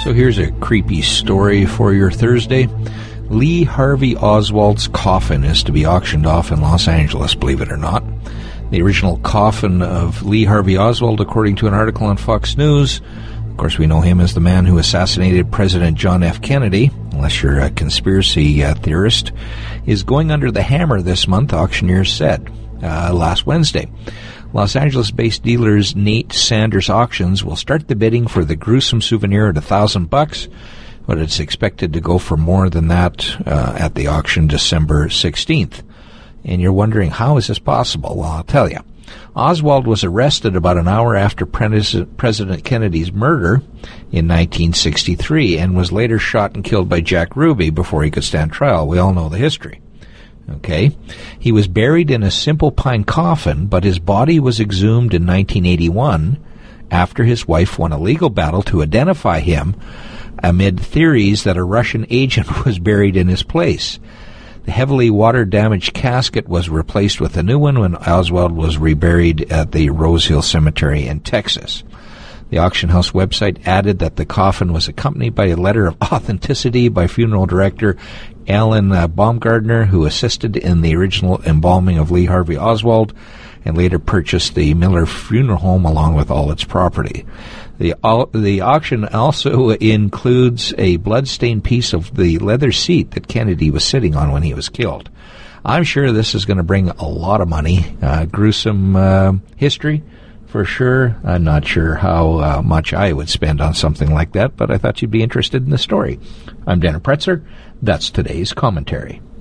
So here's a creepy story for your Thursday. Lee Harvey Oswald's coffin is to be auctioned off in Los Angeles, believe it or not. The original coffin of Lee Harvey Oswald, according to an article on Fox News, of course we know him as the man who assassinated President John F. Kennedy, unless you're a conspiracy theorist, is going under the hammer this month, auctioneers said last Wednesday. Los Angeles-based dealers Nate Sanders Auctions will start the bidding for the gruesome souvenir at $1,000, but it's expected to go for more than that at the auction December 16th. And you're wondering, how is this possible? Well, I'll tell you. Oswald was arrested about an hour after President Kennedy's murder in 1963 and was later shot and killed by Jack Ruby before he could stand trial. We all know the history. Okay. He was buried in a simple pine coffin, but his body was exhumed in 1981 after his wife won a legal battle to identify him amid theories that a Russian agent was buried in his place. The heavily water-damaged casket was replaced with a new one when Oswald was reburied at the Rose Hill Cemetery in Texas. The auction house website added that the coffin was accompanied by a letter of authenticity by funeral director Alan Baumgardner, who assisted in the original embalming of Lee Harvey Oswald and later purchased the Miller Funeral Home along with all its property. The auction also includes a blood-stained piece of the leather seat that Kennedy was sitting on when he was killed. I'm sure this is going to bring a lot of money. Gruesome history, for sure. I'm not sure how much I would spend on something like that, but I thought you'd be interested in the story. I'm Denner Pretzer. That's today's commentary.